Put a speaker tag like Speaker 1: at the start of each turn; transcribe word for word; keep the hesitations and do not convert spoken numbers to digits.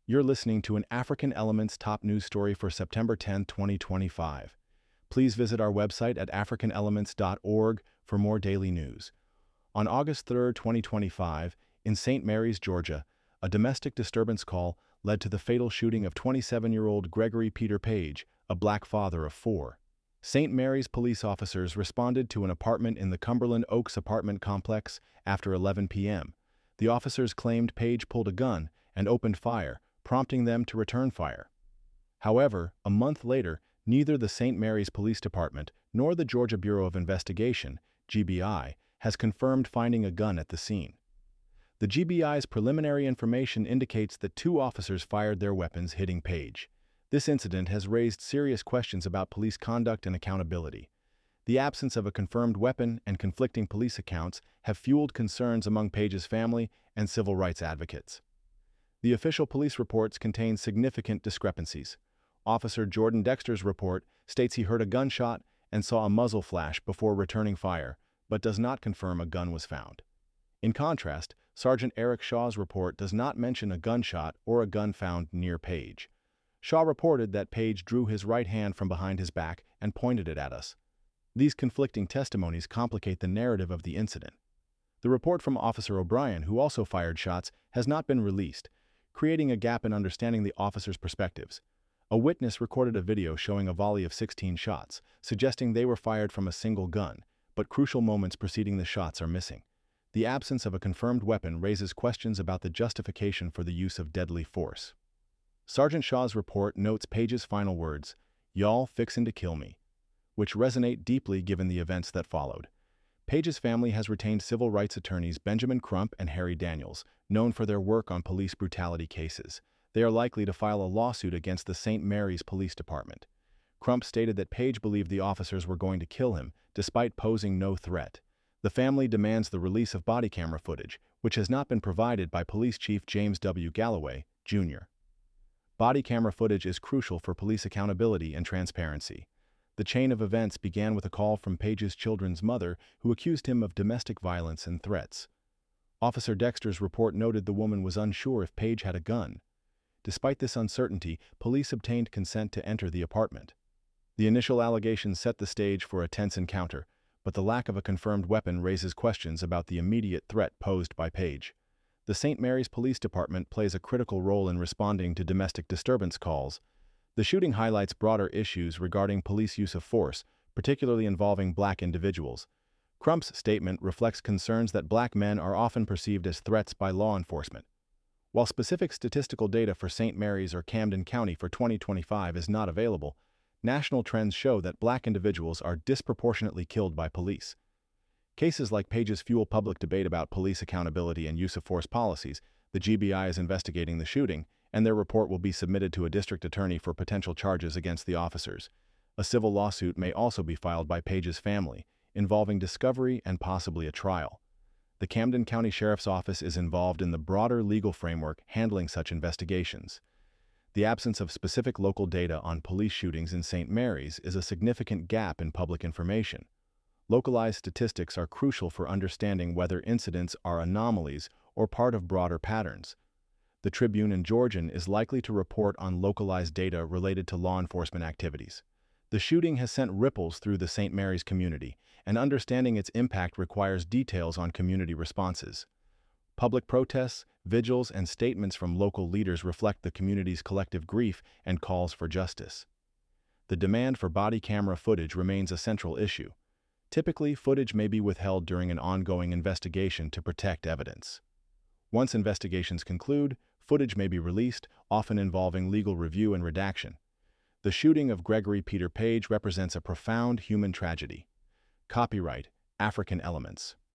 Speaker 1: You're listening to an African Elements top news story for September tenth, twenty twenty-five. Please visit our website at african elements dot org for more daily news. On August third, twenty twenty-five, in Saint Marys, Georgia, a domestic disturbance call led to the fatal shooting of twenty-seven-year-old Gregory Peter Page, a black father of four. Saint Marys police officers responded to an apartment in the Cumberland Oaks apartment complex after eleven p m The officers claimed Page pulled a gun and opened fire, prompting them to return fire. However, a month later, neither the Saint Marys Police Department nor the Georgia Bureau of Investigation, G B I, has confirmed finding a gun at the scene. The G B I's preliminary information indicates that two officers fired their weapons, hitting Page. This incident has raised serious questions about police conduct and accountability. The absence of a confirmed weapon and conflicting police accounts have fueled concerns among Page's family and civil rights advocates. The official police reports contain significant discrepancies. Officer Jordan Dexter's report states he heard a gunshot and saw a muzzle flash before returning fire, but does not confirm a gun was found. In contrast, Sergeant Eric Shaw's report does not mention a gunshot or a gun found near Page. Shaw reported that Page drew his right hand from behind his back and pointed it at us. These conflicting testimonies complicate the narrative of the incident. The report from Officer O'Brien, who also fired shots, has not been released, creating a gap in understanding the officers' perspectives. A witness recorded a video showing a volley of sixteen shots, suggesting they were fired from a single gun, but crucial moments preceding the shots are missing. The absence of a confirmed weapon raises questions about the justification for the use of deadly force. Sergeant Shaw's report notes Page's final words, "Y'all fixin' to kill me," which resonate deeply given the events that followed. Page's family has retained civil rights attorneys Benjamin Crump and Harry Daniels, known for their work on police brutality cases. They are likely to file a lawsuit against the Saint Marys Police Department. Crump stated that Page believed the officers were going to kill him, despite posing no threat. The family demands the release of body camera footage, which has not been provided by Police Chief James W. Galloway, Junior Body camera footage is crucial for police accountability and transparency. The chain of events began with a call from Page's children's mother, who accused him of domestic violence and threats. Officer Dexter's report noted the woman was unsure if Page had a gun. Despite this uncertainty, police obtained consent to enter the apartment. The initial allegations set the stage for a tense encounter, but the lack of a confirmed weapon raises questions about the immediate threat posed by Page. The Saint Marys Police Department plays a critical role in responding to domestic disturbance calls. The shooting highlights broader issues regarding police use of force, particularly involving black individuals. Crump's statement reflects concerns that black men are often perceived as threats by law enforcement. While specific statistical data for Saint Marys or Camden County for twenty twenty-five is not available, national trends show that black individuals are disproportionately killed by police. Cases like Page's fuel public debate about police accountability and use of force policies. The G B I is investigating the shooting, and their report will be submitted to a district attorney for potential charges against the officers. A civil lawsuit may also be filed by Page's family, involving discovery and possibly a trial. The Camden County Sheriff's Office is involved in the broader legal framework handling such investigations. The absence of specific local data on police shootings in Saint Marys is a significant gap in public information. Localized statistics are crucial for understanding whether incidents are anomalies or part of broader patterns. The Tribune and Georgian is likely to report on localized data related to law enforcement activities. The shooting has sent ripples through the Saint Marys community, and understanding its impact requires details on community responses. Public protests, vigils, and statements from local leaders reflect the community's collective grief and calls for justice. The demand for body camera footage remains a central issue. Typically, footage may be withheld during an ongoing investigation to protect evidence. Once investigations conclude, footage may be released, often involving legal review and redaction. The shooting of Gregory Peter Page represents a profound human tragedy. Copyright African Elements.